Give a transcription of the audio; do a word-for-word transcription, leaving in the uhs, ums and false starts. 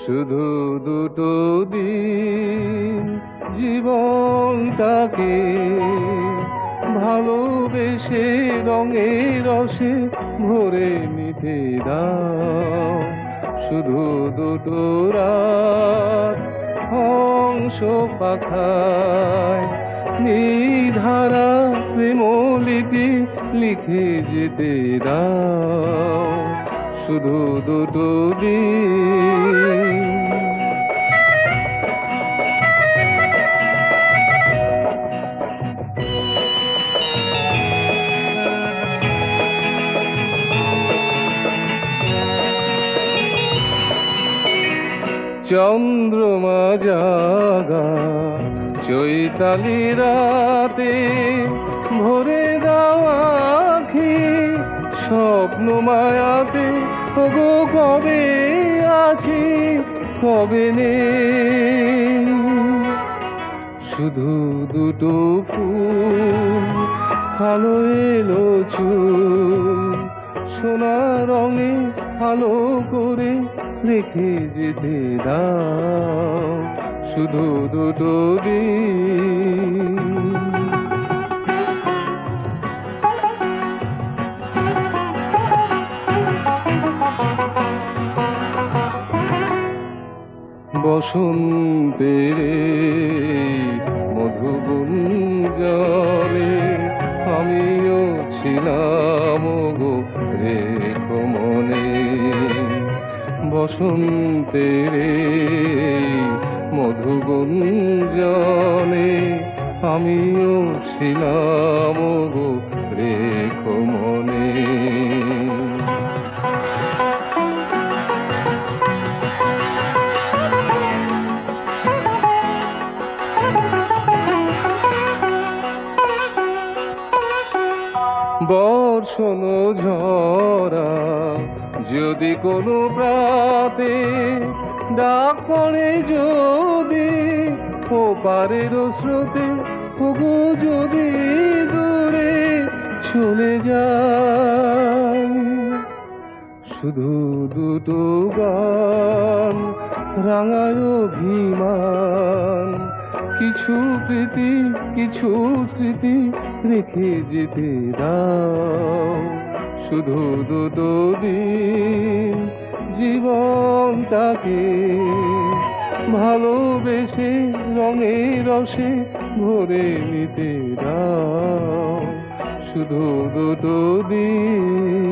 শুধু দুটো দিন জীবনটাকে ভালোবেসে রঙে রসে ভরে নিতে দাও। শুধু দুটো রাত হংস পাখায় নিধারা প্রেমলিপি লিখে যেতে দাও। শুধু দুটো দিন। চন্দ্রমা জাগা চৈতালি রাতে ভরে দেওয়া আঁখি স্বপ্ন মায়াতে। ওগো কবে আছি কবে নেই, শুধু দুটো ফুল কালো এলো চুল সোনা রঙে আলো করে রেখে যেতে দাও। শুধু দুটো দিন। বসন্তের মধুগুঞ্জনে আমিও ছিলাম গো রেখো মনে। বসন্তের মধুগুঞ্জনে আমিও ছিলাম গো রেখো মনে। বর্ষণ ঝরা যদি কোনো প্রাতে ডাক পড়ে যদি ও পারের স্রোতে, ওগো যদি দূরে চলে যায়। শুধু দুটো গান রাঙায় অভিমান, কিছু প্রীতি কিছু স্মৃতি রেখে যেতে দাও। শুধু দুটো দিন জীবনটাকে ভালোবেসে রঙে রসে ভরে নিতে দাও। শুধু দুটো দিন।